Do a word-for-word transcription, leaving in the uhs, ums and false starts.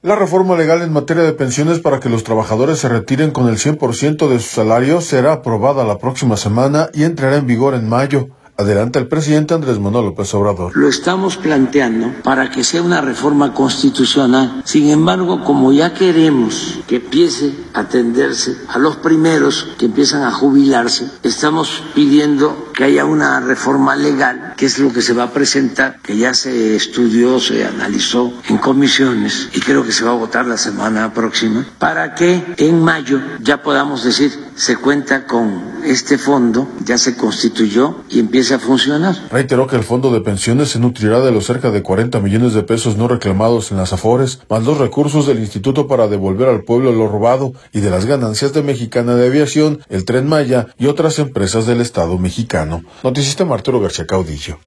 La reforma legal en materia de pensiones para que los trabajadores se retiren con el cien por ciento de su salario será aprobada la próxima semana y entrará en vigor en mayo. Adelanta el presidente Andrés Manuel López Obrador. Lo estamos planteando para que sea una reforma constitucional. Sin embargo, como ya queremos que empiece a atenderse a los primeros que empiezan a jubilarse, estamos pidiendo que haya una reforma legal, que es lo que se va a presentar, que ya se estudió, se analizó en comisiones y creo que se va a votar la semana próxima, para que en mayo ya podamos decir, se cuenta con este fondo, ya se constituyó y empieza a funcionar. Reiteró que el fondo de pensiones se nutrirá de los cerca de cuarenta millones de pesos no reclamados en las Afores, más los recursos del instituto para devolver al pueblo lo robado y de las ganancias de Mexicana de Aviación, el Tren Maya y otras empresas del Estado mexicano. Noticista Arturo García Caudillo.